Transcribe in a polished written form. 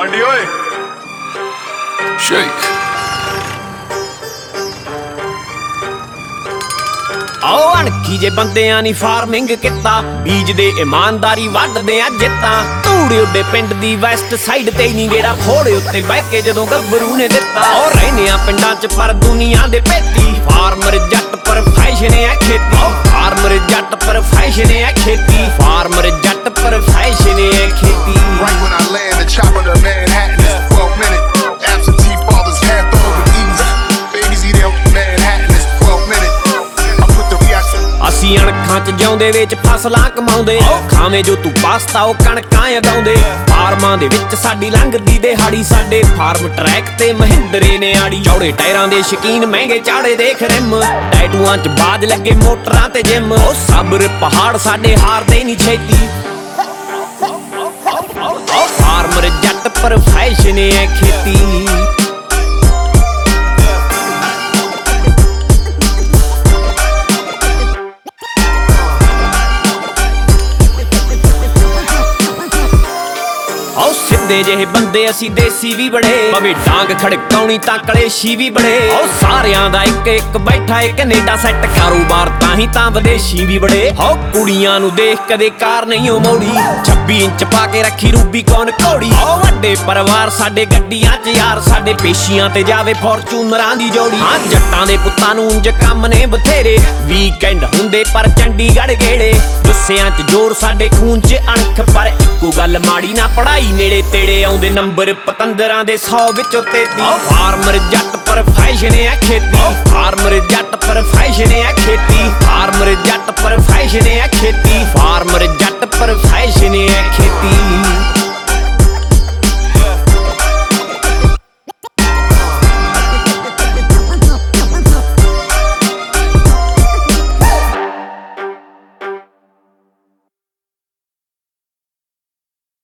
Aunty ਓਏ shake ਆਓ ਅਣਖੀ ਜੇ ਬੰਦਿਆਂ ਨੀ ਫਾਰਮਿੰਗ ਕੀਤਾ ਬੀਜਦੇ ਇਮਾਨਦਾਰੀ ਵੱਢਦੇ ਆ ਜਿੱਤਾਂ ਧੂੜੇ ਉੱਡੇ ਪਿੰਡ ਦੀ ਵੈਸਟ ਸਾਈਡ ਤੇ ਨਹੀਂ ਗੇੜਾ ਫੋੜੇ ਉੱਤੇ ਬਹਿ ਕੇ ਜਦੋਂ ਗੱਭਰੂ ਨੇ ਦਿੱਤਾ ਉਹ ਰਹਿੰਦੇ ਆ ਪਿੰਡਾਂ 'ਚ ਪਰ ਦੁਨੀਆ ਦੇ ਭੇਤੀ ਫਾਰਮਰ ਜੱਟ ਪ੍ਰੋਫੈਸ਼ਨ ਹੈ ਖੇਤੀ ਫਾਰਮਰ ਜੱਟ ਪ੍ਰੋਫੈਸ਼ਨ ਹੈ ਖੇਤੀ ਫਾਰਮਰ ਜੱਟ ਪ੍ਰੋਫੈਸ਼ਨ ਹੈ ਖੇਤੀ Right when I land, the chopper to Manhattan is 12 minutes. Absentee fathers half over easy. Babies eat out Manhattan is 12 minutes. I put the reaction. ਅਸੀਂ ਅਣਖਾਂ 'ਚ ਜਿਉਂਦੇ ਵਿੱਚ ਫਸਲਾਂ ਕਮਾਉਂਦੇ ਖਾਵੇਂ ਜੋ ਤੂੰ ਪਾਸਤਾ ਉਹ ਕਣਕਾਂ ਉਗਾਉਂਦੇ ਫਾਰਮਾਂ ਦੇ ਵਿੱਚ ਸਾਡੀ ਲੰਘਦੀ ਦਿਹਾੜੀ ਸਾਡੇ ਫਾਰਮ ਟਰੈਕ ਤੇ ਮਹਿੰਦਰੇ ਨੇ ਆੜੀ ਚੌੜੇ ਟਾਇਰਾਂ ਦੇ ਸ਼ਕੀਨ ਮਹਿੰਗੇ ਚਾੜੇ ਦੇਖ ਰਿਮ ਟੈਟੂਆਂ 'ਚ ਬਾਜ ਲੱਗੇ ਮੋਟਰਾਂ ਤੇ ਜਿਮ ਉਹ ਸਬਰ ਪਹਾੜ ਸਾਡੇ ਹਾਰਦੇ ਨਹੀਂ ਛੇਤੀ ਫਾਰਮਰ ਜੱਟ ਪ੍ਰੋਫੈਸ਼ਨ ਹੈ ਖੇਤੀ ਸਿੱਧੇ ਜਿਹੇ ਬੰਦੇ ਅਸੀਂ ਦੇਸੀ ਵੀ ਬੜੇ ਭਾਵੇਂ ਡਾਂਗ ਖੜਕਾਉਣੀ ਤਾਂ ਕਲੇਸ਼ੀ ਵੀ ਬੜੇ ਉਹ ਸਾਰਿਆਂ ਦਾ ਇੱਕ ਇੱਕ ਬੈਠਾ ਏ ਕੈਨੇਡਾ ਸੈੱਟ ਕਾਰੋਬਾਰ ਤਾਂ ਹੀ ਤਾਂ ਵਿਦੇਸ਼ੀ ਵੀ ਬੜੇ ਹੋ ਕੁੜੀਆਂ ਨੂੰ ਦੇਖ ਕਦੇ ਕਾਰ ਨਹੀਂ ਉਹ ਮੋੜੀ 26 ਇੰਚ ਪਾ ਕੇ ਰੱਖੀ ਰੂਬੀ ਕੌਣ ਘੋੜੀ ਉਹ ਵੱਡੇ ਪਰਿਵਾਰ ਸਾਡੇ ਗੱਡੀਆਂ 'ਚ ਯਾਰ ਸਾਡੇ ਪੇਸ਼ੀਆਂ ਤੇ ਜਾਵੇ ਫੋਰਚੂਨਰਾਂ ਦੀ ਜੋੜੀ ਹਾਂ ਜੱਟਾਂ ਦੇ ਪੁੱਤਾਂ ਨੂੰ ਉਂਝ ਕੰਮ ਨੇ ਬਥੇਰੇ ਵੀਕਐਂਡ ਹੁੰਦੇ ਪਰ ਚੰਡੀਗੜ੍ਹ ਗੇੜੇ ਗੁੱਸਿਆਂ 'ਚ ਜ਼ੋਰ ਸਾਡੇ ਖੂਨ 'ਚ ਅਣਖ ਪਰ ਇੱਕੋ ਗੱਲ ਮਾੜੀ ਨਾ ਪੜਾਈ ਨੇੜੇ ਤੇੜੇ ਆਉਂਦੇ ਨੰਬਰ ਪਤੰਦਰਾਂ ਦੇ 100 ਵਿੱਚੋਂ 33 ਫਾਰਮਰ ਜੱਟ ਪ੍ਰੋਫੈਸ਼ਨ ਹੈ ਖੇਤੀ ਫਾਰਮਰ ਜੱਟ ਪ੍ਰੋਫੈਸ਼ਨ ਹੈ ਖੇਤੀ ਫਾਰਮਰ ਜੱਟ ਪ੍ਰੋਫੈਸ਼ਨ ਹੈ ਖੇਤੀ ਫਾਰਮਰ ਜੱਟ ਪ੍ਰੋਫੈਸ਼ਨ ਹੈ ਖੇਤੀ